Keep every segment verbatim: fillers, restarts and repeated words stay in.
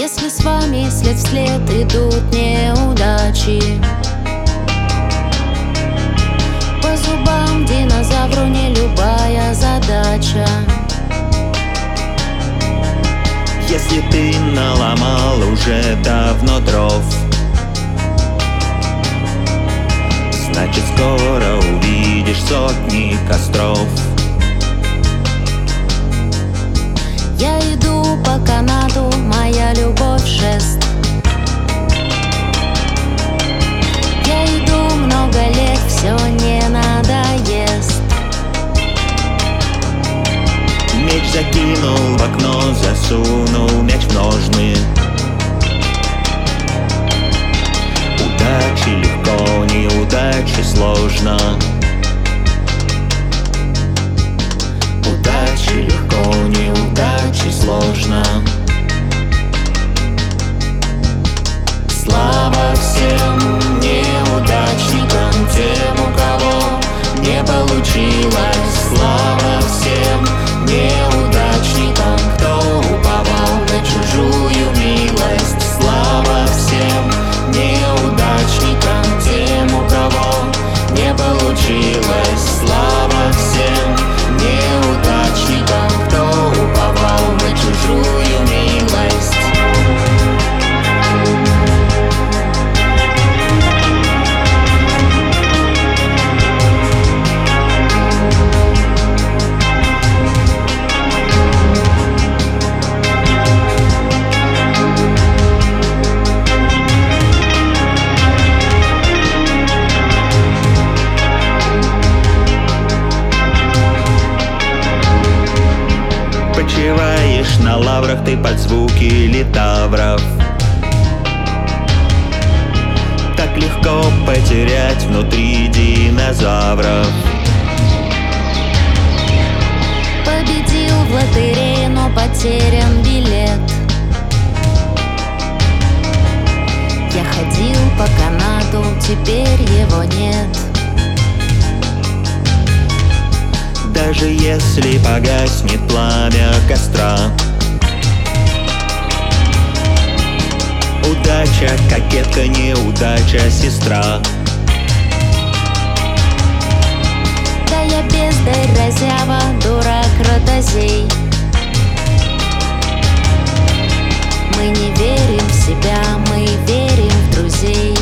Если с вами след в след идут неудачи, по зубам динозавру не любая задача. Если ты наломал уже давно дров, значит скоро увидишь сотни костров. Я иду по канату, моя любовь шест. Я иду много лет, все не надоест. Меч закинул в окно, засунул мяч в ножны. Удачи легко, неудачи сложно. Удачи легко, неудачи сложно. Слава всем неудачникам, тем, у кого не получилось. Слава всем неудачникам, кто уповал на чужую милость. Слава всем неудачникам, тем, у кого не получилось. Слава всем неудачникам, кто уповал на чужую милость. Почиваешь на лаврах ты под звуки литавров. Так легко потерять внутри динозавров. Победил в лотерее, но потерян билет. Я ходил по канату, теперь его нет. Даже если погаснет пламя костра, удача, кокетка, неудача, сестра. Да я бездарь, разява, дурак, ротозей. Мы не верим в себя, мы верим в друзей.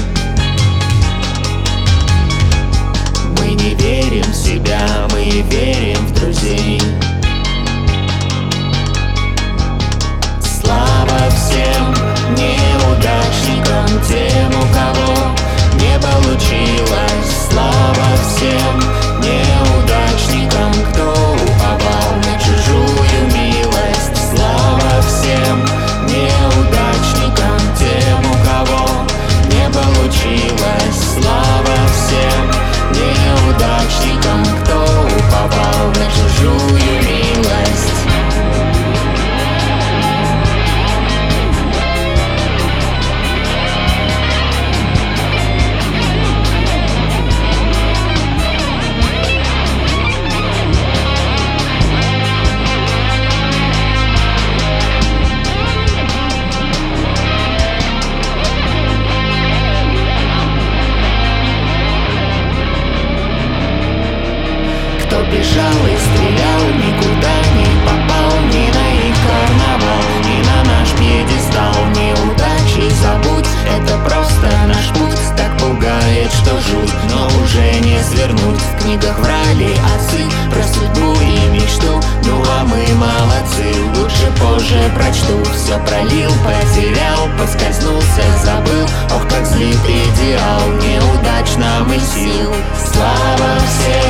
Мы не верим в себя, мы верим в друзей. Слава всем неудачникам, тем, у кого не получилось. Слава всем неудачникам, кто уповал на чужую милость. Слава всем неудачникам, тем, у кого не получилось. Слава всем неудачникам, кто уповал на чужую милость. Кто бежал и стрелял, никуда не попал, ни на их карнавал, ни на наш пьедестал. Неудачи забудь, это просто наш путь. Так пугает, что жуть, но уже не свернуть. В книгах врали отцы про судьбу и мечту. Ну а мы молодцы, лучше позже прочту. Все пролил, потерял, поскользнулся, забыл. Ох, как злит идеал, неудачно мы сил. Слава всем